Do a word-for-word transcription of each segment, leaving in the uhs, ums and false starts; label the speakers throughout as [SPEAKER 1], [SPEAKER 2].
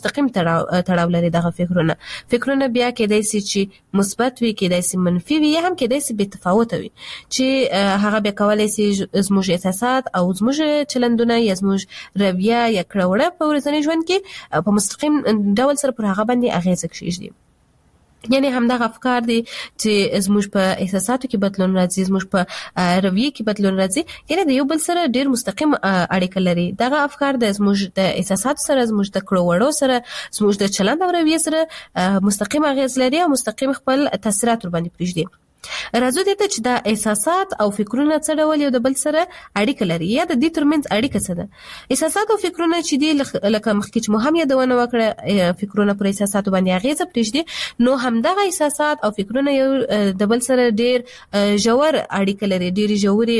[SPEAKER 1] مستقیم تړاو لري دغه فکرونه فکرونه بیا کېدای شي چې مثبت وي، کېدای شي منفي وي، یا هم کېدای شي بې تفاوته وي، چې هغه بیا کولای شي زموږ احساسات او زموږ چلندونه یا زموږ رویه یا کړه وړه په ورځني ژوند کې په مستقیم ډول سره پر هغه باندې اغیزه کېږدي. یعنی همدغه افکار دي چې زموږ په احساساتو کې بدلون راځي، زموږ په رویه کې بدلون راځي، یعنی د یو بل سره ډیر مستقیم اړیکه لري. دغه افکار د زموږ د احساساتو سره، زموږ د کړو وړو سره، زموږ د چلند او رویه سره مستقیم اغیز لري او مستقیم خپل تاثیرات ور باندې پرېږدي. راځو دې ته چې دا احساسات او فکرونه څه ډول یو د بل سره اړیکه لري، یا د دې ترمنځ اړیکه څه ده. احساسات او فکرونه چې دي لکه مخکې چې مو هم یادونه وکړه، فکرونه پر احساساتو باندې اغیزه پرېږدي، نو همدغه احساسات او فکرونه یو د بل سره ډیر ژور اړیکه لري، ډیر ژوري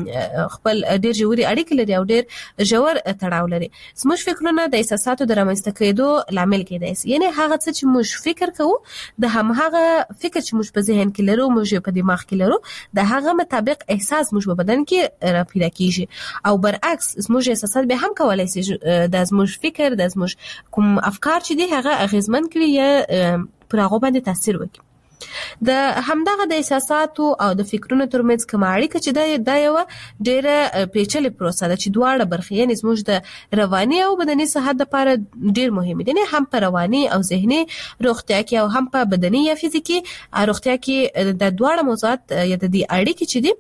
[SPEAKER 1] خپل ډیر ژوري اړیکه لري او ډیر ژور تړاو لري. زموږ فکرونه د احساساتو د رامنځته کېدو لامل کېدای شي، یعنی هغه څه چې موږ فکر کوو د همغه فکر چې موږ په ذهن کې لرو، موږ په دماغ کې لرو، د هغه مطابق احساس موږ په بدن کې را پیدا کیږي. او برعکس زموږ احساسات به هم کولای شي د زموږ فکر، د زموږ کوم افکار چې دي هغه اغیزمن کړي یا پر هغه باندې تاثیر وکړي. د همدغه د احساساتو او د فکرونو ترمنځ کوم اړیکه چې دا د یو ډیره پیچلې پروسه ده چې دواړه برخې، یعنی زموږ د رواني او بدني صحت لپاره ډیر مهمه دي، هم په رواني او ذهني روغتیا کې او هم په بدني یا فزیکي روغتیا کې د دواړه موضوعات یا د دې اړیکې چې دي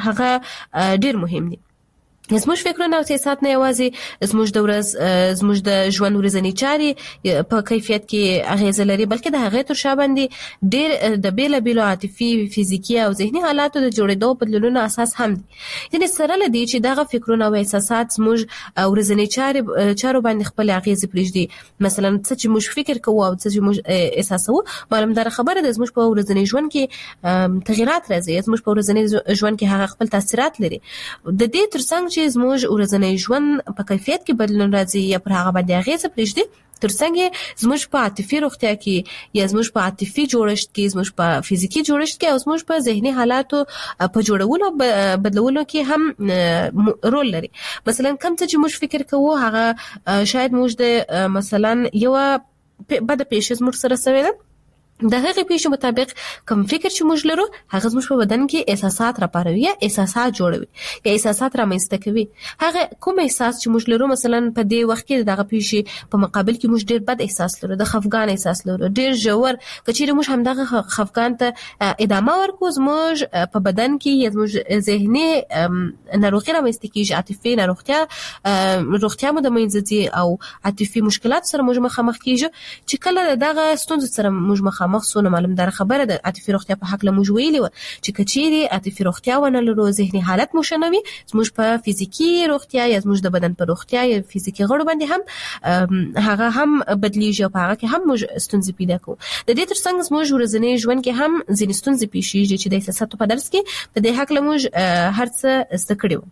[SPEAKER 1] هغه ډیر مهم دي. زموږ فکرونه او احساسات نه یوازې زموږ د ورځ زموږ د ژوند ورځنی چارې په کیفیت کې اغیزه لري، بلکې د هغې تر شا باندې ډېر د بېلابېلو عاطفي، فزیکي او ذهني حالاتو د جوړېدو بدلونونو اساس هم دي. یعنې سره له دې چې دغه فکرونه او احساسات زموږ ورځنی چارې چارو باندې خپل اغیزې پرېږدي، مثلا څه چې موږ فکر کوو او څه چې موږ احساسوو، معلومداره خبره ده زموږ په ورځني ژوند کې تغیرات راځي، زموږ په ورځني ژوند کې هغه خپل تاثیرات لري. د دې ترڅنګ چې زموږ ورځنی ژوند په کیفیت کې بدلون راځي یا پر هغه باندې اغیزه پرېږدي، ترڅنګ زموږ په عاطفي روغتیا کې یا زموږ په عاطفي جوړښت کې، زموږ په فزیکي جوړښت کې او زموږ په ذهني حالاتو په جوړولو بدلولو کې هم رول لري. مثلا کوم څه چې موږ فکر کوو هغه شاید موږ د مثلا یو بده پیښه زموږ سره شوې ده، د هغې پیښې مطابق کوم فکر چې موږ لرو هغه زموږ په بدن کې احساسات راپاروي یا احساسات جوړوي یا احساسات رامنځته کوي. هغه کوم احساس چې موږ لرو، مثلا په دې وخت کې دغه پیښې په مقابل کې موږ ډېر بد احساس لرو، د خفګان احساس لرو، ډېر ژور، که چیرې موږ همدغه خفګان ته ادامه ورکړو، زموږ په بدن کې یا زموږ ذهني ناروغي رامنځته کېږي، عاطفي ناروغتیا روغتیا مو د منځه ځي او عاطفي مشکلات سره موږ مخامخ کېږو. چې کله دغه ستونزو سره موږ مخامخ مخصوص معلومدار خبره ده عاطفي روغتیا په حق له موږ ویلي و چې کچيري عاطفي روغتیا ونه لرو، ذهني حالت مو شنوي، زموږ په فزیکی روغتیا یا زموږ د بدن په روغتیا یا فزیکی غړو باندې هم هغه هم بدلیږي او په هغه کې هم موږ ستونزې پیدا کوو. د دې ترڅنګ زموږ ورځنی ژوند کې هم ځینې ستونزې پیښیږي چې د احساساتو په درس کې په دې حق له موږ هر څه زده کړي وو.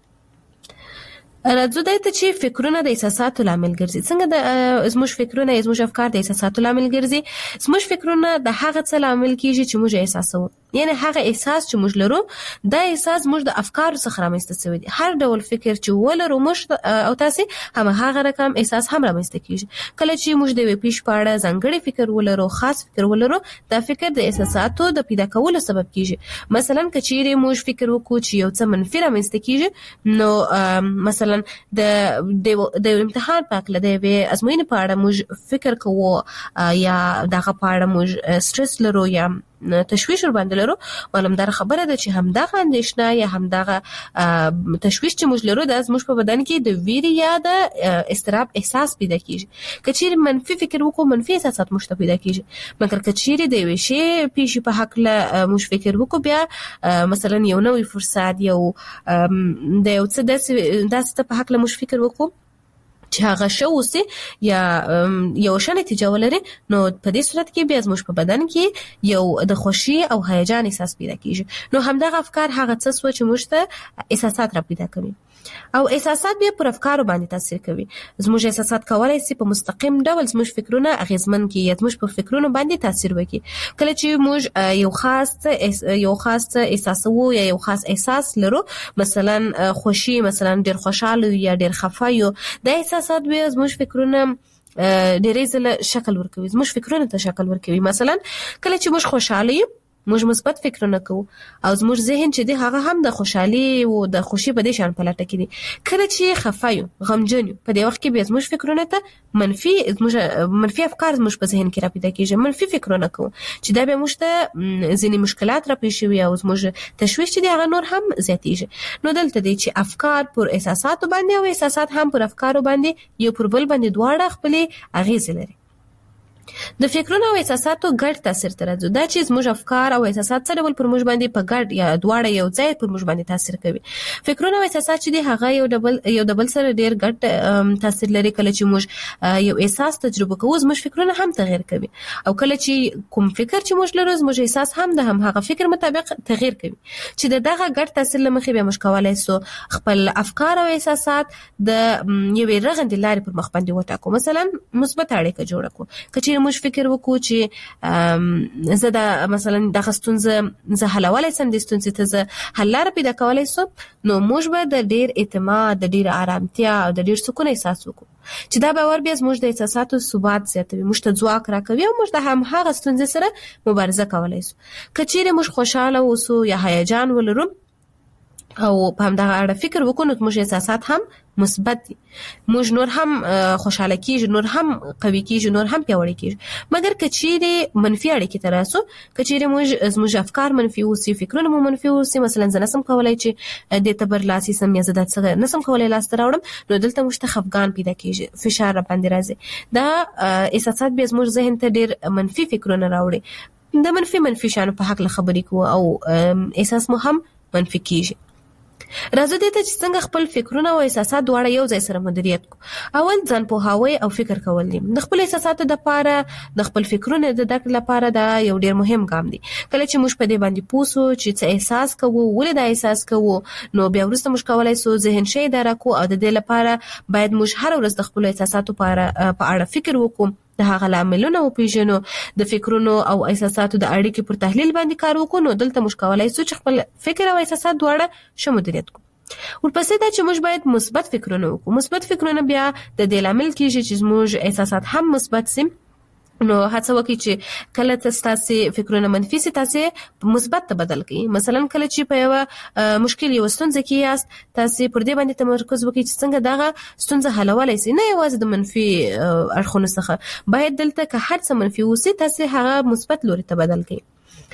[SPEAKER 1] راځو دای ته چې فکرونه د احساساتو لامل ګرځي. څنګه د زموږ فکرونه زموږ افکار د احساساتو لامل ګرځي؟ زموږ فکرونه د هغه څه لامل کیږي چې موږ احساسوو، یعنی هغه احساس چې موږ لرو دا احساس موږ د افکارو څخه رامنځته شوی دی. هر ډول فکر چې ولرو موږ او تاسو هم هغه رقم احساس هم رامنځته کیږي. کله چې موږ د یو پیښ په اړه ځانګړی فکر ولرو، خاص فکر ولرو، دا فکر د احساساتو د پیدا کولو سبب کیږي. مثلا کچيري موږ فکر وکړو چې یو څه منفي رامنځته کیږي، نو مثلا د د امتحان په اړه د وی ازموینې په اړه موږ فکر کوو یا دغه په اړه موږ سټرس لرو یا تشویش ور باندې لرو، معلومدار خبره ده چې همدغه اندېښنه یا همدغه تشویش چې موږ لرو د زموږ په بدن کې د ویرې یا د استراب احساس پیدا کیږي. کچېر منفي فکر وکړو، منفي احساسات موږ ته پیدا کیږي. مګر کچېر د یو شی پیښې په حق له موږ فکر وکړو، بیا مثلا یو نوې فرصت یو د یو څه داسې داسې په حق له موږ فکر وکړو چې هغه شو وسی یا یو شان نتیجه ولري، نو په دې صورت کې بیا زموږ په بدن کې یو د خوشي او هیجان احساس پیدا کیږي. نو همدغه افکار هغه څه سوچ موږ ته احساسات را پیدا کوي او احساسات بیا پر افکارو باندې تاثیر کوي. زموږ احساسات کولای شي په مستقیم ډول زموږ فکرونه اغیزمن کړي یا زموږ په فکرونو باندې تاثیر وکړي. کله چې موږ یو خاص یو خاص احساسو یا یو خاص احساس لرو، مثلا خوشي، مثلا ډیر خوشاله یا ډیر خفه یو، د احساسات بیا زموږ فکرونه ډېرې ځله شکل ورکوي، زموږ فکرونه ته شکل ورکوي. مثلا کله چې موږ خوشاله یو موږ مثبت فکرونه کوو او زموږ ذهن چې دی هغه هم د خوشحالي او د خوشي په دې شان پلټه کې دي. کله چې خفه یو غمجن یو په دې وخت کې بیا زموږ فکرونه ته منفي زموږ منفي افکار زموږ په ذهن کې را پیدا کېږي، منفي فکرونه کوو چې دا به موږ ته ځینې مشکلات را پیښ شي او زموږ تشویش چې دی هغه نور هم زیاتېږي. نو دلته دی چې افکار پر احساساتو باندې او احساسات هم پر افکارو باندې یو پر بل باندې دواړه خپلې اغیزې لري. د فکرونو او احساساتو ګډ تاثیر تر راځي دا چې زموږ افکار او احساسات څه ډول پر موږ باندې په ګډ یا دواړه یو ځای پر موږ باندې تاثیر کوي. فکرونه او احساسات چې دی هغه یو ډبل یو ډبل سره ډیر ګډ تاثیر لري. کله چې موږ یو احساس تجربه کوو زموږ فکرونه هم تغیر کوي او کله چې کوم فکر چې موږ لرو زموږ احساس هم د هم هغه فکر مطابق تغیر کوي چې دغه ګډ تاثیر لمخې به موږ کولای سو خپل افکار او احساسات د یوې رغندې لارې پر مخ باندې وټاکو. مثلا مثبت اړیکه جوړه کړو چې موږ فکر وکړو چې زه دا مثلا د ستونزې زه حلولای سم د ستونزې ته زه حل لاره پیدا کولای سم، نو موږ به د ډیر اعتماد د ډیر آرامتیا او د ډیر سکون احساس وکړو چې دا باور بیا زموږ د احساساتو ثبات زیاتوي، موږ ته ځواک راکوي او موږ د هم هغه ستونزې سره مبارزه کولای سو. کچېرې موږ خوشاله اوسو یا هیجان ولرو او په همدغه اړه فکر وکړو نو موږ احساسات هم مثبت دي، موږ نور هم خوشاله کیږو، نور هم قوي کیږو، نور هم پیاوړي کیږو. مګر کچېرې منفي اړیکې ته راسو، کچېرې موږ زموږ افکار منفي اوسي، فکرونه مو منفي اوسي، مثلا زه نسم کولای چې د تبر لاسي سم یا زه د څه نسم کولای لاس ته راوړم، نو دلته موږ ته خفګان پیدا کیږي، فشار را باندې راځي. دا احساسات به زموږ ذهن ته ډیر منفي فکرونه راوړي، د منفي منفي شانو په حق له خبرې کوو او احساس مو هم منفي کیږي. راځو دې ته چې څنګه خپل فکرونه او احساسات دواړه یو ځای سره مدیریت کو. اول ځان پوهاوی او فکر کول دي. د خپل احساساتو د لپاره د خپل فکرونو د دک لپاره دا یو ډیر مهم ګام دی. کله چې موږ په دې باندې پوسو چې څه احساس کوو، ولې دا احساس کوو، نو بیا ورسته موږ کولای سو ذهن شي اداره کو او د دې لپاره باید موږ هر ورځ د خپل احساساتو په اړه فکر وکړو، د هغه لاملونه وپیژنو، د فکرونو او احساساتو د اړیکې پر تحلیل باندې کار وکړو، نو دلته موږ کولای سو چې خپل فکر او احساسات دواړه ښه مدیریت کړو. ورپسې دا چې موږ باید مثبت فکرونه وکړو. مثبت فکرونه بیا د دې لامل کیږي چې موږ احساسات هم مثبت سي، نو هڅه وکړئ چې کله تاسو فکرونه منفي سي تاسو مثبت ته بدل کړئ. مثلا کله چې په یو مشکل یو ستونزه کې یاست، تاسو پر دې باندې تمرکز وکړئ چې څنګه دغه ستونزه حلولای سي، نه یوازې د منفي اړخونو څخه. باید دلته که هر څه منفي وسی تاسو هغه مثبت لوري ته بدل کړئ.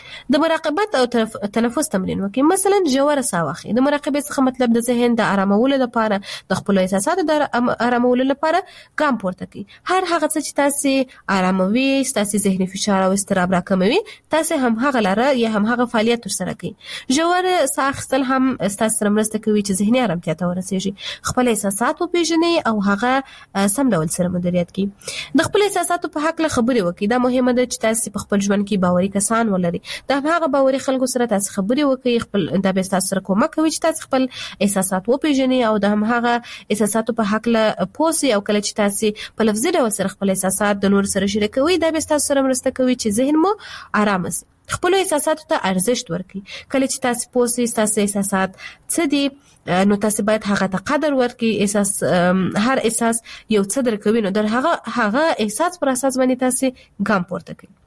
[SPEAKER 1] د مراقبت او تنفس تمرین وکړئ. مثلا ژوره ساه واخلئ. د مراقبې څخه مطلب د ذهن د آرامولو لپاره، د خپل احساساتو د آرامولو لپاره ګام پورته کړئ. هر هغه څه چې تاسو آراموي، تاسو ذهني فشار او اضطراب راکموي، تاسو هم هغه لاره یا هم هغه فعالیت ترسره کړئ. ژوره ساه اخیستل هم تاسو سره مرسته کوي چې ذهني آرامتیا ته ورسیږي، خپل احساسات وپیژنئ او هغه سم ډول سره مدیریت کړئ. د خپل احساساتو په حق له خبرې وکړئ. دا مهمه ده چې تاسو په خپل ژوند کې باوري کسان ولرئ. دا هغه باوري خلکو سره تاسو خبرې وکړئ، خپل دا به تاسو سره کومک کوي چې تاسو خپل احساسات وپیژنئ او د هم هغه احساساتو په حق له پوسي. او کله چې تاسو په لفظي ډول سره خپل احساسات د نور سره شریکوي، دا به تاسو سره مرسته کوي چې ذهن مو آرام شي. خپل احساساتو ته ارزښت ورکړئ. کله چې تاسو پوسي تاسو احساسات څه دي، نو تاسو باید هغه ته قدر ورکړئ. احساس هر احساس یو څه درکوي، نو در هغه هغه احساس پر اساس باندې تاسو ګام پورته کړئ.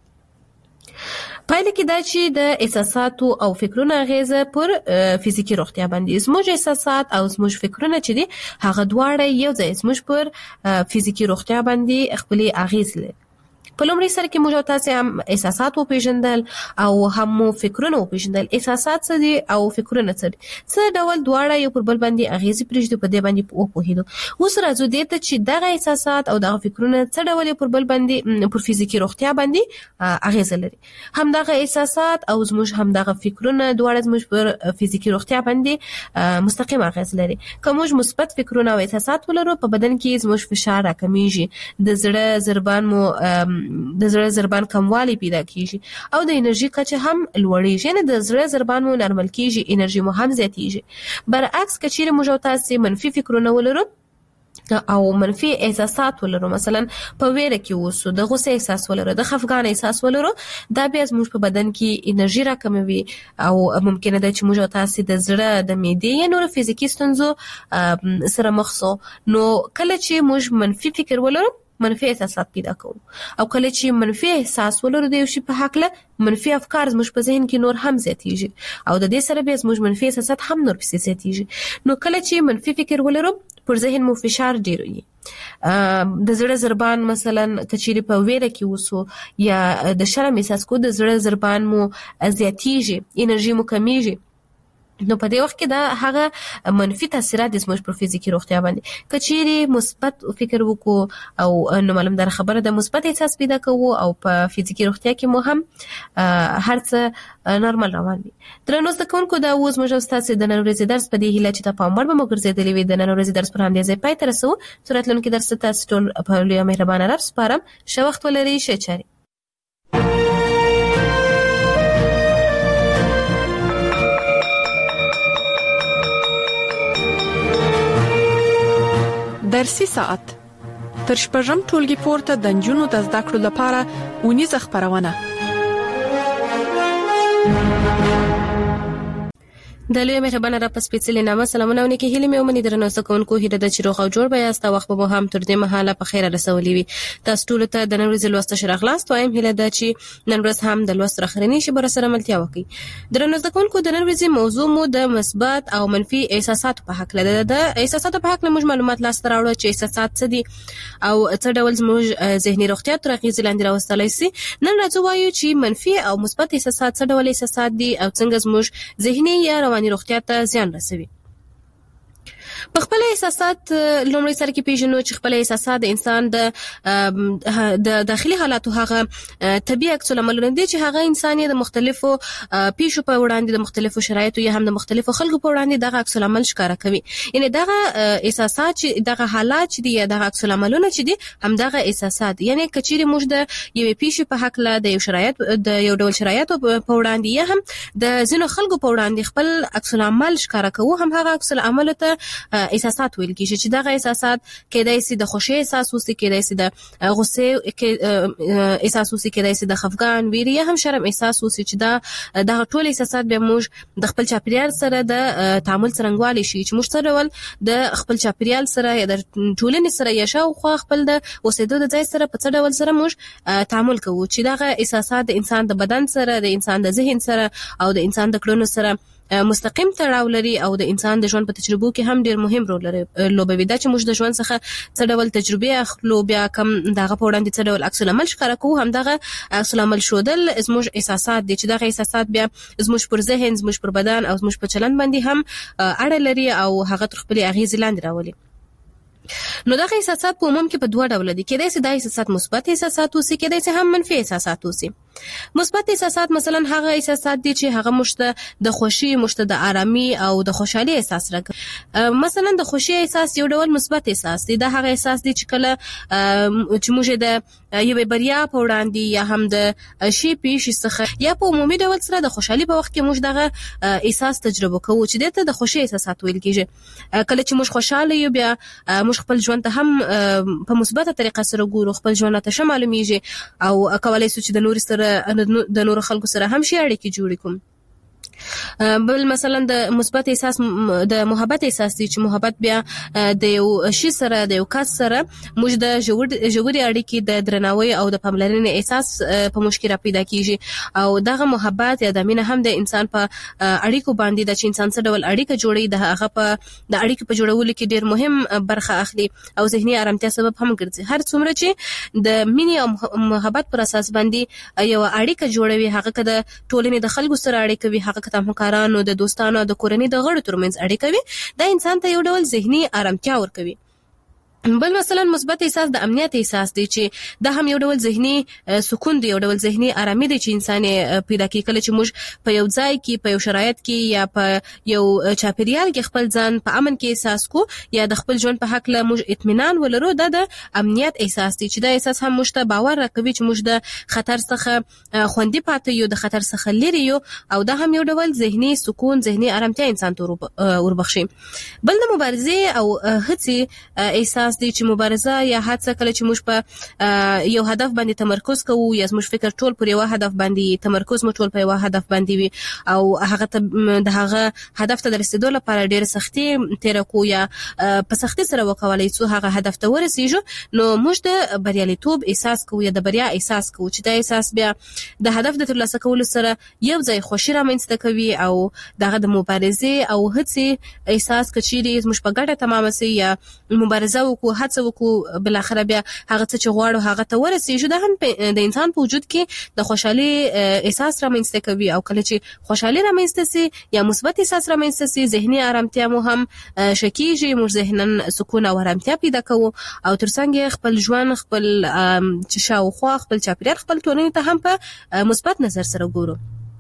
[SPEAKER 1] پایله کې دا چې د احساساتو او فکرونو اغیزه پر فزیکی روغتیا باندې، زموږ احساسات او زموږ فکرونه چې دي هغه دواړه یو ځای زموږ پر فزیکی روغتیا باندې خپل اغیز لري. په لومړي سره کې موږ تاسو هم احساسات وپیژندل او هم فکرونه وپیژندل. احساسات څه دي او فکرونه څه دي، څه ډول دواړه یو پر بل باندې اغیزې پرېږدي، په دې باندې وپوهیدو. اوس راځو دې ته چې دغه احساسات او دغه فکرونه څه ډول یو پر بل باندې پر فزیکی روغتیا باندې اغیز لري. هم دغه احساسات او زموږ هم دغه فکرونه دواړه زموږ پر فزیکی روغتیا باندې مستقیم اغیز لري. که موږ مثبت فکرونه او احساسات ولرو، په بدن کې زموږ فشار راکمیږي، د زړه ضربان مو د زړه ضربان کموالی پیدا کیږي او د انرژي کچه هم لوړیږي، یعنی د زړه ضربان مو نارمل کیږي، انرژي مو هم زیاتیږي. برعکس که چیرې موږ تاسو منفي فکرونه ولرو او منفي احساسات ولرو، مثلا په ویره کې اوسو، د غوسه احساس ولرو، د خفګان احساس ولرو، دا بیا زموږ په بدن کې انرژي راکموي او ممکنه ده چې موږ تاسو د زړه، د معدې یا نور فزیکی ستونزو سره مخ شو. نو کله چې موږ منفي فکر ولرو، منفي احساسات پیدا کوو او کله چې منفي احساس ولرو د یو شي په حقله منفي افکار زموږ په ذهن کې نور هم زیاتیږي او د دې سره به زموږ منفي احساسات هم نور پسې زیاتیږي. نو کله چې منفي فکر ولرو پر ذهن مو فشار ډیر وي، د زړه ضربان مثلا کچيري په ویره کې وسو یا د شرم احساس کو د زړه ضربان مو زیاتیږي، انرژي مو کمیږي، نو په دې وخت کې دا هغه منفي تاثیرات د زموږ پر فزیکی روغتیا باندې. کچيري مثبت فکر وکړو او نو معلوم در خبره د مثبت احساس پیدا کوو او په فزیکی روغتیا کې مو هم هر څه نورمال روان وي. درنو زده کوونکو دا اوس موږ تاسو د نن ورځې درس په دې هیله چې تاسو په مړ به مو ګرځېدلې وي. د نن ورځې درس پر همدې ځای پای ته رسو. سورتلونکو درس تاسو ټول په لوی مهربانه رب سپارم. ښه وخت ولرئ. ښه چاري.
[SPEAKER 2] درسي ساعت تر شپږم ټولګي پورته د نجونو د زده کړو لپاره اونیزه خبرونه.
[SPEAKER 1] د لوی مهربانه را په سپیڅلې نامه سلامونه ونکي هلي مې ومني. درنو سکونکو هیله د چروغ او جوړ بیا است وخت به هم تر دې مهاله په خیره رسولې وي. تاسو ټول ته د نن ورځې لوست شرغلاست وایم هیله ده چې نن ورځ هم د لوست راخرنی شي بر سره ملتیا وکي. درنو سکونکو د نن ورځې موضوع مو د مثبت او منفي احساسات په حق لده. د احساسات په حق موږ معلومات لاس راوړو چې احساسات څه دي او څه ډول زموږ ذهني روغتیا تر اغیز لاندې راوستلای شي. نن راځو وایو چې منفي او مثبت احساسات څه ډول احساسات دي او څنګه زموږ ذهني یا رواني روغتیا ته زیان رسوي. په خپل احساسات لومړی سره کې پیژنو چې خپل احساسات د انسان د د داخلي حالاتو هغه طبيعي عکس العملونه دي چې هغه انسان د مختلفو پیښو په وړاندې د مختلفو شرایطو یا هم د مختلفو خلکو په وړاندې دغه عکس العمل ښکارا کوي. یعنی دغه احساسات چې دغه حالات چې دي یا دغه عکس العملونه چې دي هم دغه احساسات یعنی کچيري موږ د یو پیښې په حق له د یو شرایط د یو ډول شرایطو په وړاندې یا هم د ځینو خلکو په وړاندې خپل عکس العمل ښکارا کوو هم هغه عکس العمل ته احساسات ویل کیږي چې دغه احساسات کېدای شي د خوشي احساس وسي، کېدای شي د غصه احساس وسي، کېدای شي د خفګان ویری یا هم شرم احساس وسي چې دا د ټول احساسات به موږ د خپل چاپیریال سره د تعامل څرنګوالي شي چې موږ سره ول د خپل چاپیریال سره یا د ټولنې سره یا شاوخوا خپل د اوسېدو د ځای سره په څه ډول سره موږ تعامل کوو چې دغه احساسات د انسان د بدن سره د انسان د ذهن سره او د انسان د کړنو سره مستقیم تړاو لري او د انسان د ژوند په تجربو کې هم ډیر مهم رول لري. لوبوي دا چې موږ د ژوند څخه څه ډول تجربه اخلو بیا کم دغه په وړاندې څه ډول عکس العمل ښکارا کوو هم دغه عکس العمل شودل زموږ احساسات دي چې دغه احساسات بیا زموږ پر ذهن، زموږ پر بدن او زموږ په چلند باندې هم اړه لري او هغه تر خپل اغیز لاندې راولي. نو دغه احساسات په عموم کې په دوه ډول دي. کېدای شي د احساسات مثبت احساسات وسی، کېدای شي هم منفي احساسات وسی. مثبت احساسات مثلا هغه احساسات دي چې هغه مشته د خوشي، مشته د آرامي او د خوشحالي احساس راکړي. مثلا د خوشي احساس یو ډول مثبت احساس دی. دا هغه احساس دی چې کله چې موږ د یو بریا په وړاندې یا هم د شی پیښې څخه یا په عمومي ډول سره د خوشحالي په وخت کې موږ دغه احساس تجربه کوو چې دته د خوشي احساسات ویل کیږي. کله چې موږ خوشاله یو بیا موږ خپل ژوند ته هم په مثبته طریقه سره ګورو، خپل ژوند ته شمالومیږي او کولای شو چې د نور سره د نور خلکو سره هم شي اړیکې جوړې کوم. بل مثلا د مثبت احساس د محبت احساس دي چې محبت بیا د یو شي سره د یو کس سره موږ د ژورې اړیکې د درناوي او د پاملرنې احساس په مشکل را پیدا کیږي او دغه محبت یا د مینه هم د انسان په اړیکو باندې د چې انسان سره ډول اړیکه جوړي د هغه په د اړیکې په جوړولو کې ډیر مهم برخه اخلي او ذهني آرامتیا سبب هم ګرځي. هر څومره چې د مینې او محبت پر اساس باندې یو اړیکه جوړوي، هغه کده ټولنې د خلکو سره اړیکه وي، هغه د همکارانو، د دوستانو، د کورنۍ د غړو ترمنځ اړیکه وي، دا انسان ته یو ډول ذهني آرامتیا ورکوي. بل مثلا مثبت احساس د امنیت احساس دی چې دا هم یو ډول ذهني سکون دی، یو ډول ذهني آرامي دی چې انسان پیدا کوي کله چې موږ په یو ځای کې، په یو شرایط کې یا په یو چاپیریال کې خپل ځان په امن کې احساس کو یا د خپل ژوند په حق له موږ اطمینان ولرو. دا د امنیت احساس دی چې دا احساس هم موږ ته باور راکوي چې موږ د خطر څخه خوندي پاتې یو، د خطر څخه لري یو او دا هم یو ډول ذهني سکون، ذهني آرامتیا انسان ته وربخشي. بل د مبارزې او هڅې احساس احساس دی چې مبارزه یا هڅه کله چې موږ په یو هدف باندې تمرکز کوو یا موږ فکر ټول پر یو هدف باندې تمرکز مو ټول په یو هدف باندې وي او هغه ته د هغه هدف ته رسیدو لپاره ډېر سختي تیر کو یا په سختي سره وکولای څو هغه هدف ته ورسیږو نو موږ د بریالیتوب احساس کوو یا د بریا احساس کوو چې دا احساس بیا د هدف د ترلاسه کولو سره یو ځای خوشي رامنځته کوي او دغه د مبارزې او هڅې احساس کچيري موږ په ګډه تمامه سي یا مبارزه وکړو هڅه وکړو بل اخر بیا هغه څه چې غواړو هغه ته ورسیږو د هم د انسان په وجود کې د خوشحالي احساس رامنځته کوي او کله چې خوشحالي رامنځته سي یا مثبت احساس رامنځته سي ذهني آرامتیا مو هم شکیږي موږ ذهنن سکون او آرامتیا پیدا کوو او ترڅنګ خپل ژوند خپل چې شاوخوا خپل چاپیریال خپل ټولنې ته هم په مثبت نظر سره ګورو.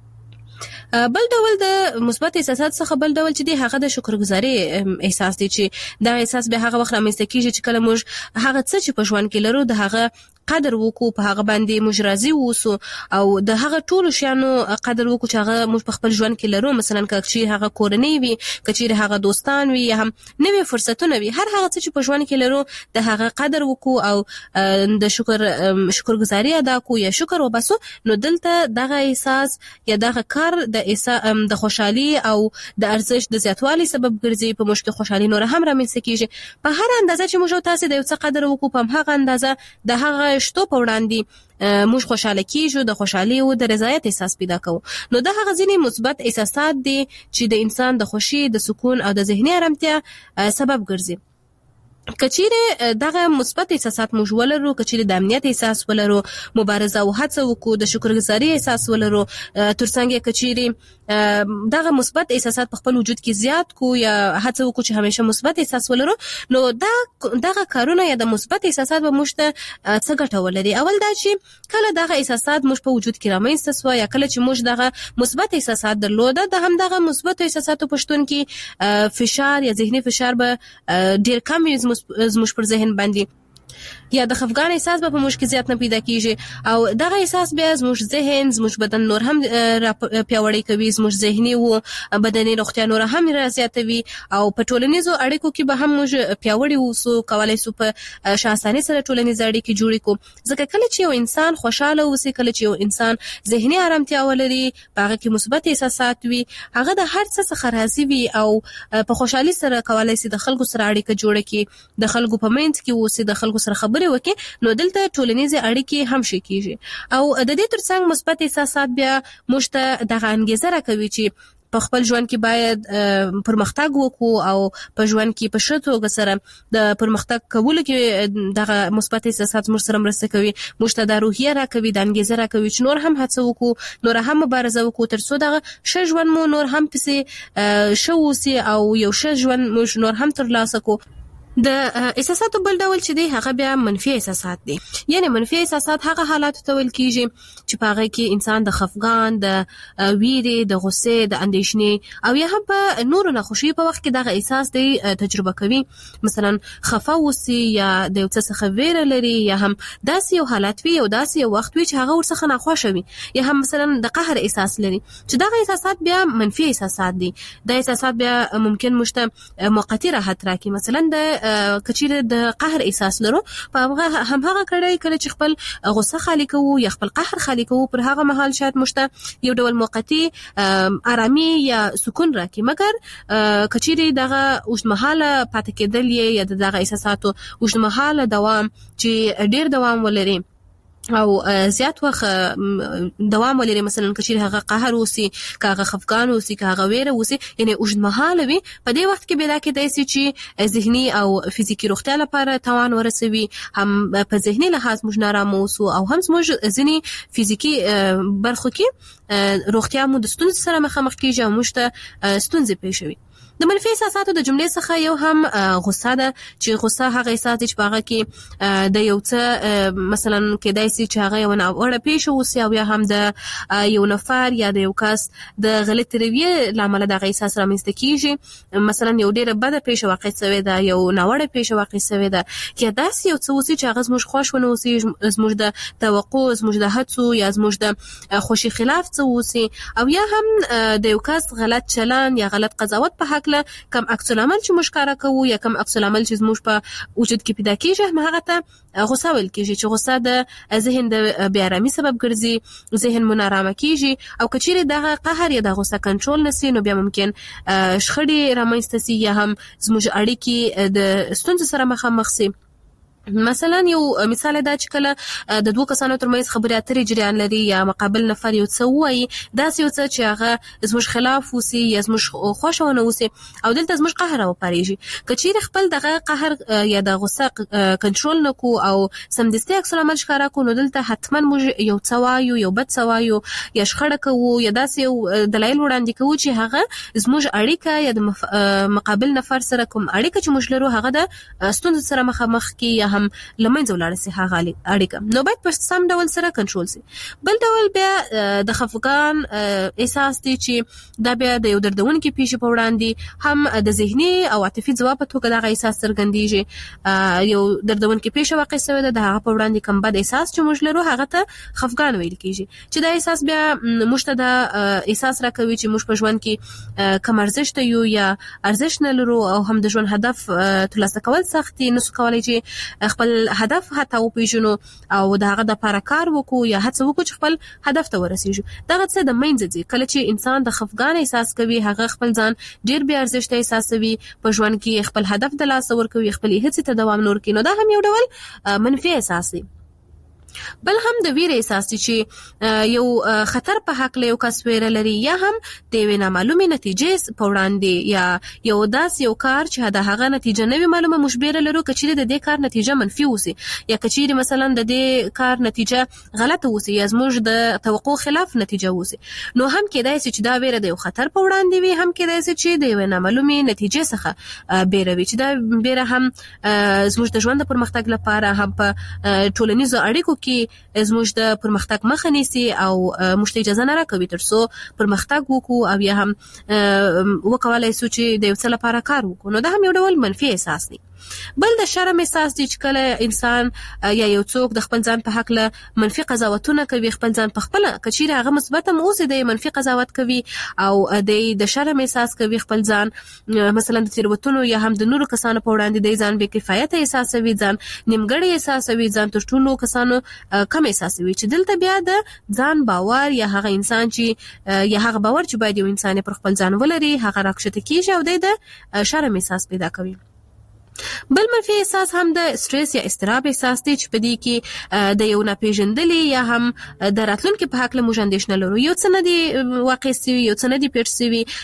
[SPEAKER 1] بل ډول د مثبت احساسات څخه بل ډول چې دی هغه د شکرګزاري احساس دی چې دا احساس به هغه وخت رامنځته کیږي چې کله موږ هغه څه چې په ژوند کې لرو د هغه قدر وکړو په هغه باندې موږ راضي اوسو او د هغه ټولو شیانو قدر وکړو چې هغه موږ په خپل ژوند کې لرو مثلا کچې هغه کورنۍ وي کچې هغه دوستان وي یا هم نوې فرصتونه وي هر هغه څه چې په ژوند کې لرو د هغه قدر وکړو او د شکر شکرګزاري ادا کوو یا شکر وباسو نو دلته دغه احساس یا دغه کار د د خوشحالي او د ارزښت د زیاتوالي سبب ګرځي په موږ کې خوشحالي نور هم رامنځته کیږي په هر اندازه چې موږ تاسو د یو څه قدر وکړو په هغه اندازه د هغه شتو په وړاندې موږ خوشاله کیږو د خوشحالي او د رضایت احساس پیدا کوو نو دا هغه ځینې مثبت احساسات دي چې د انسان د خوشي د سکون او د ذهني آرامتیا سبب ګرځي. کچیره دغه مثبت احساسات موږ ولرو کچیره د امنیت احساس ولرو مبارزه او هڅه وکړو د شکرګزاري احساس ولرو ترڅنګ کچیره دغه مثبت احساسات په خپل وجود کې زیات کو یا هڅه وکړو چې همیشه مثبت احساس ولرو نو دا دغه کارونه یا د مثبت احساسات به موږ ته څه ګټه ولري. اول دا چې کله دغه احساسات موږ په وجود کې رامنځته سو یا کله چې موږ دغه مثبت احساسات درلوده د هم دغه مثبت احساساتو پښتون کې فشار یا ذهني فشار به ډیر کم وي زموږ پر ذهن باندې یا د خفګان احساس به په موږ کې زیات نه پیدا کیږي او دغه احساس بیا زموږ ذهن زموږ بدن نور هم پیاوړی کوي زموږ ذهني او بدني روغتیا نور هم زیاتوي او په ټولنیزو اړیکو کې به هم موږ پیاوړی اوسو کولای شو په شاساني سره ټولنیز اړیکې جوړې کو ځکه کله چې یو انسان خوشاله اوسي کله چې یو انسان ذهني آرامتیا ولري هغه کې مثبت احساسات وي هغه د هر څه څخه راضي وي او په خوشحالي سره کولای شي د خلکو سره اړیکه جوړه کړي د خلکو په منځ کې اوسي د خلکو سره خبرې وکړي نو دلته ټولنیزه اړیکې هم شي کیږي او د دې ترڅنګ مثبت احساسات بیا موږ ته دغه انګیزه راکوي چې په خپل ژوند کې باید پرمختګ وکړو او په ژوند کې په ښه توګه سره د پرمختګ کولو کې دغه مثبت احساسات موږ سره مرسته کوي موږ ته د روحیه راکوي د انګیزه راکوي چې نور هم هڅه وکړو نور هم مبارزه وکړو تر څو دغه ښه ژوند مو نور هم پسې ښه اوسي او یو ښه ژوند موږ نور هم ترلاسه کړو. د احساساتو بل ډول چې دی هغه بیا منفي احساسات دي یعنی منفي احساسات هغه حالات ته ویل کیږي چې په هغه کې انسان د خفګان د ویرې د غصې د اندېښنې او یا هم په نورو ناخوشي په وخت کې دغه احساس دی تجربه کوي مثلا خفه اوسي یا د یو څه څخه ویره لري یا هم داسې یو حالت وي او داسې یو وخت وي چې هغه ورڅخه ناخوښه وي یا هم مثلا د قهر احساس لري چې دغه احساسات بیا منفي احساسات دي د احساسات بیا ممکن مشته موقتی راحت راکړي مثلا د کچیره د قهر احساس لرو په هغه هم هغه کړي کله چې خپل غصه خالي کوو یا خپل قهر خالي کوو پر هغه مهال شاید مشته یو ډول موقتی آرامي یا سکون راکړي مګر کچیره دغه اوږدمهاله پاتې کېدل یا دغه احساساتو اوږدمهاله دوام چې ډیر دوام ولري او زیات وخت دوام ولري مثلا کچیر هغه قهر وسی کاغه خفقان وسی کاغه ویره وسی یعنی اوږدمهاله وي په دې وخت کې بلا کې داسي چې ذهني او فزیکی روغتیا لپاره توان ورسوي هم په ذهني لحاظ موږ نارام اوسو او هم موږ ځینی فزیکی برخو کې روغتیا مو د ستونزې سره مخامخ کیږي او موږ ته ستونزې پېښوي. د منفي احساساتو د جملې څخه یو هم غصه ده چې غصه هغه احساس چې په هغه کې د یو څه مثلا کېدای شي چې هغه یو ناوړه پیښه وشي او یا هم د یو نفر یا د یو کس د غلط رویه لامل دغه احساس رامنځته کیږي مثلا یو ډیره بده پیښه واقع شوې ده یو ناوړه پیښه واقع شوې ده چې داسې یو څه وشي چې هغه زموږ خوښ ونه وشي زموږ د توقع زموږ د هڅو یا زموږ د خوشي خلاف څه وشي او یا هم د یو کس غلط چلند یا غلط قضاوت په حق هکله کم عکس العمل چې موږ کار کوو یا کم عکس العمل چې موږ په وجود کې پیدا کیږي هغه ته غوسه ویل کیږي چې غوسه د ذهن د بې آرامي سبب ګرځي، ذهن مو نارامه کیږي او کچېرې دغه قهر یا د غوسه کنټرول نسی نو بیا ممکن شخړې رامنځته سي یا هم زموږ اړیکې د ستونزو سره مخامخ سي. مثلا یو مثال دا چې کله د دوه کسانو ترمنځ خبرې اترې جریان لري یا مقابل نفر یو څه وایي داسې یو څه چې هغه زموږ خلاف وسی یا زموږ خوښونه وسی او دلته زموږ قهر او پریږي، کچېرې خپل دغه قهر یا د غوسه کنټرول نکو او سمدستي عکس العمل ښکارا کو نو دلته حتما موږ یو څه وایو یو بد څه وایو یا شخړه کوو یا داسې یو دلایل وړاندې کوو چې هغه زموږ اړیکه یا د مقابل نفر سره کوم اړیکه چې موږ لرو هغه د ستونزو سره مخامخ کی یا هم لمنځه ولاړ سي هغه اړیکه نو باید په سم ډول سره کنټرول سي. بل ډول بیا د خفګان احساس دي چې دا بیا د یو دردونکو پیښې په وړاندې هم د ذهني او عاطفي ځواب په توګه د احساس څرګندېږي. یو دردونکو پیښه واقع شوی ده د هغه په وړاندې کوم بد احساس چې موږ لرو هغه ته خفګان ویل کیږي چې دا احساس بیا موږ ته د احساس راکوي چې موږ په ژوند کې کم ارزښت یو یا ارزښت نه لرو او هم د ژوند هدف ترلاسه کول سخت دي، نو کولای چې خپل هدف حتی وپیژنو او دا هغه د لپاره کار وکړو یا هڅه وکړو چې خپل هدف ته ورسیږو. دغه څه د منځ دي کله چې انسان د خفګان احساس کوي هغه خپل ځان ډیر بیا ارزښت احساسوي په ژوند کې خپل هدف د لاس ورکوي خپل هڅې ته دوام نور کوي نو دا هم یو ډول منفي احساس دی. بل هم د ویره احساس دي چې یو خطر په حق له یو کس ویره لري یا هم د وینا معلومه نتیجې په وړاندې یا یو داس یو کار چې د هغه نتیجه نه وي معلومه مشبره لرو کچېره د دې کار نتیجه منفي وسی یا کچېره مثلا د دې کار نتیجه غلطه وسی یا زموږ د توقع خلاف نتیجه وسی نو هم کېدای شي چې دا ویره د یو خطر په وړاندې وي هم کېدای شي چې د وینا معلومه نتیجې څخه بیروي چې دا بیره هم زموږ د ژوند پرمختګ لپاره هم په ټولنیزو اړیکو کې زموږ د پرمختګ مخه نیسي او موږ ته اجازه نه راکوي ترڅو پرمختګ وکړو او یا هم وکولای شو چې د یو څه لپاره کار وکړو نو دا هم یو ډول منفي احساس دی. بل د شرم احساس دی چې کله انسان یا یو څوک د خپل ځان په حق له منفي قضاوتونه کوي خپل ځان په خپل کچېره هغه مثبت هم اوسي د منفي قضاوت کوي او د شرم احساس کوي خپل ځان مثلا د تیروتنو یا هم د نورو کسانو په وړاندې د ځان بې کفایت احساسوي ځان نیمګړی احساسوي ځان تر ټولو کسانو کم احساسوي چې دلته بیا د ځان باور یا هغه انسان چې یا هغه باور چې باید یو انسان پر خپل ځان ولري هغه راکښته کیږي او د شرم احساس پیدا کوي. بل منفي احساس هم د سټرس یا اضطراب احساس دی چې په دې کې د یو ناپېژندلې یا هم د راتلونکي په حق له موږ اندېښنه لرو یو څه نه دی واقع سوي یو څه نه دی پېښ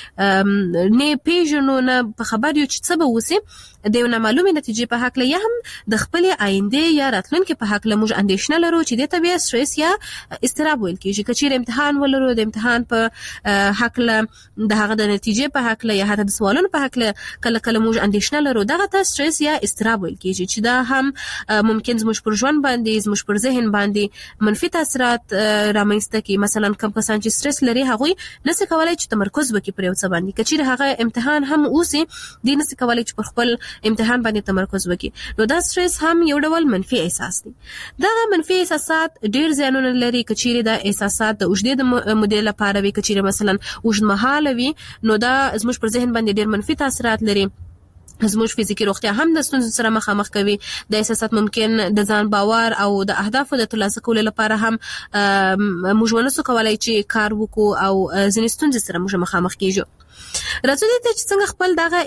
[SPEAKER 1] سوي نه پېژنو نه په خبر یو چې څه به وسي د یو نامعلومې نتیجې په حق له یا هم د خپلې آینده یا راتلونکي په حق له موږ اندېښنه لرو چې دې ته بیا سټرس یا اضطراب ویل کېږي. که چېرې امتحان ولرو د امتحان په حق له د هغه د نتیجې په حق له یا حتی د سوالونو په حق له کله کله موږ اندېښنه لرو دغه ته سټرس یا اضطراب ویل کېږي چې دا هم ممکن زموږ پر ژوند باندې زموږ پر ذهن باندې منفي تاثیرات رامنځته کړي. مثلا کوم کسان چې سټرس لري هغوی نشي کولای چې تمرکز وکړي پر یو څه باندې که چېرې هغه امتحان هم اوسي دی نشي کولای چې پر خپل امتحان باندې تمرکز وکړي نو دا سټرس هم یو ډول منفي احساس دی. دا منفي احساسات ډیر زیانونه لري که چېرې دا احساسات د اوږدې مودې لپاره وي که چېرې مثلا اوږدمهاله وي نو دا زموږ پر ذهن باندې ډیر منفي تاثیرات لري. زموږ فزیکی روغتیا هم د ستونزو سره مخامخ کوي. د احساسات ممکن د ځان باور او د اهدافو د ترلاسه کولو لپاره هم موږ ونسو کولای چې کار وکړو او ځینې ستونزې سره موږ مخامخ کیږو. راځو دې چې څنګه خپل دغه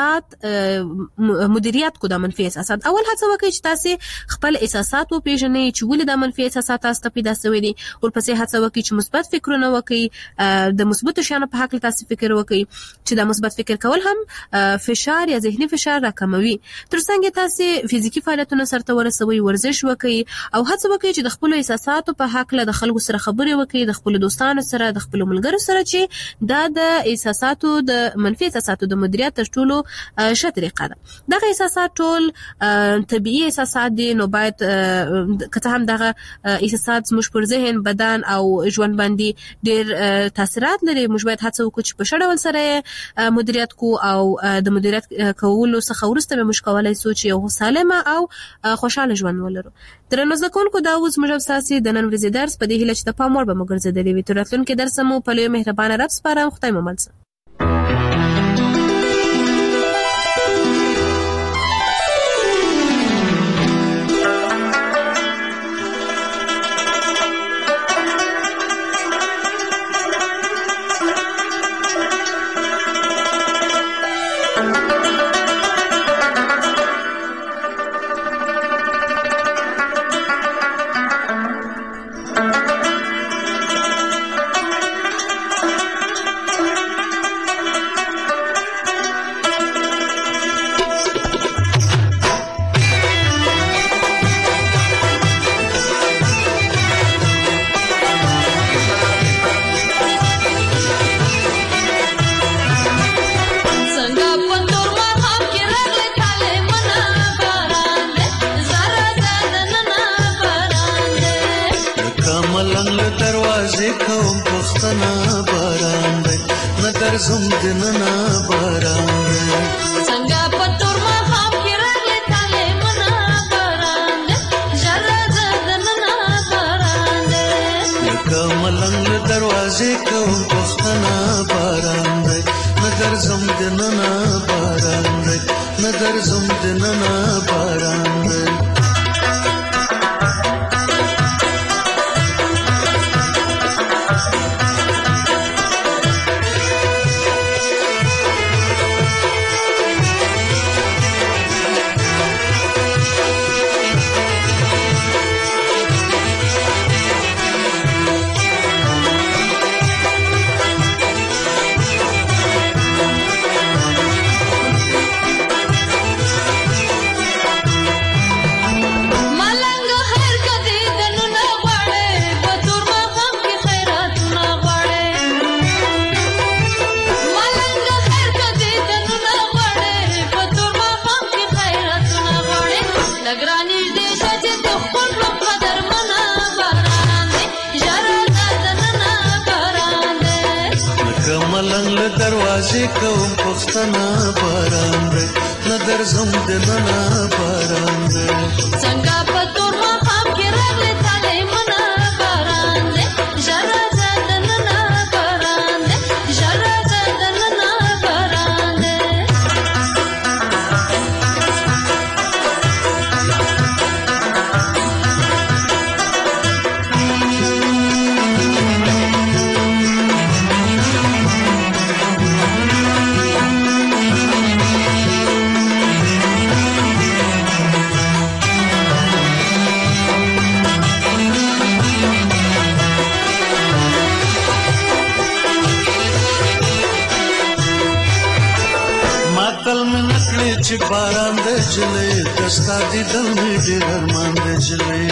[SPEAKER 1] احساسات مدیریت کو د منفي احساسات. اول هڅه وکړئ چې تاسو خپل احساسات وپېژنئ چې ولې د منفي احساسات تاسو ته پیدا شوي دي. ورپسې هڅه وکړئ چې مثبت فکرونه وکړئ د مثبتو شیانو په حق تاسو فکر وکړئ چې د مثبت فکر کول هم فشار یا ذهني فشار راکموي. ترڅنګ تاسو فزیکی فعالیتونه سره ورسوي ورزش وکړئ او هڅه وکړئ چې د خپل احساساتو په حق له خلکو سره خبرې وکړئ د خپل دوستانو سره د خپل ملګرو سره چې دا د احساساتو د منفي احساساتو د مدیریت تر ټولو ښه طریقه ده. دغه احساسات ټول طبيعي احساسات دي نو باید کته هم دغه احساسات زموږ پر ذهن بدن او ژوند باندې ډېر تاثیرات لري. موږ باید هڅه وکړو چې په ښه ډول سره مدیریت کو او د مدیریت کولو څخه وروسته به موږ کولای شو چې یو سالمه او خوشاله ژوند ولرو. درنو زده کوونکو دا اوس موږ تاسو د نن ورځې درس په دې هیله چې د پام وړ به مو ګرځېدلی وي. تر راتلونکي درس مو په لوی مهربانه رب سپارم. خدای مو مل شه.
[SPEAKER 3] ملنګ له دروازې کوم پښتنه باران دی نه درځم دننه باران دی
[SPEAKER 4] څنګه په تور ماښام کې راغلی تالی منا باران دی ژر راځه دننه باران دی
[SPEAKER 3] لکه ملنګ له دروازې کوم پښتنه باران دی نه درځم دننه باران دی نه درځم دننه باران دی دروازې کوم پښتنه باران دی نه درځم دننه باران دی
[SPEAKER 4] څنګه په تور ماښام کې راغلی تالی منا باران دی ژر راځه دننه باران دی ژر راځه دننه باران دی
[SPEAKER 3] چې باران د جلې دستا دیدل مې ډېر ارمان د جلې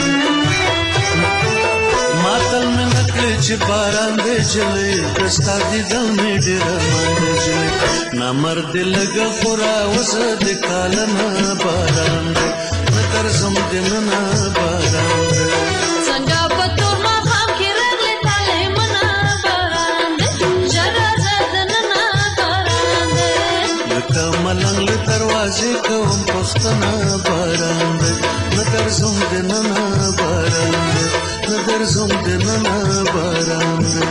[SPEAKER 3] ماتل مې نکړې چې باران د جلې دستا دیدل مې ډېر ارمان د جلې نامرد لګه خورا وزه د کالنه باران دی نه درځم دننه باران دی
[SPEAKER 4] څنګه په تور ماښام کې راغلی تالی منا باران دی ژر راځه دننه باران دی
[SPEAKER 3] لکه ملنګ له دروازې کوم پښتنه باران دی نه درځم دننه باران دی نه درځم دننه باران دی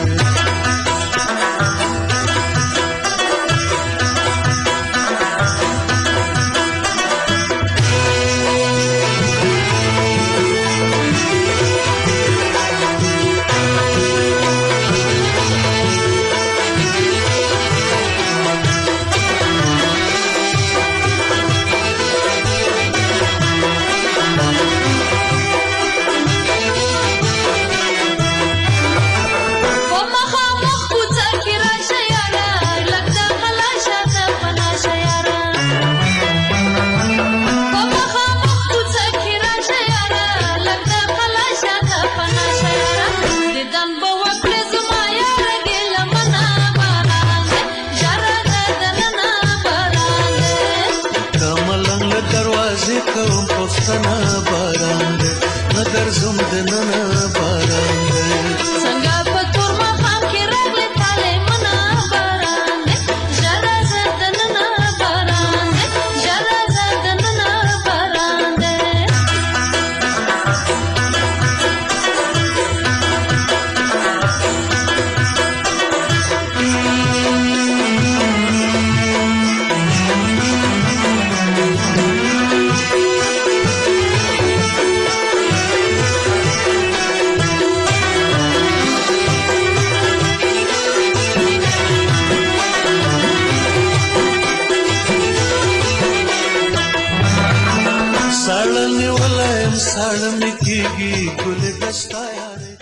[SPEAKER 3] کوم پښتنه باران دی نه درځم دننه باران دی
[SPEAKER 4] څنګه په تور ماښام کې راغلی تالی منا باران دی ژر راځه دننه باران دی ژر راځه دننه باران دی
[SPEAKER 3] ساړه نیولی یم ساړه مې کېږي ګل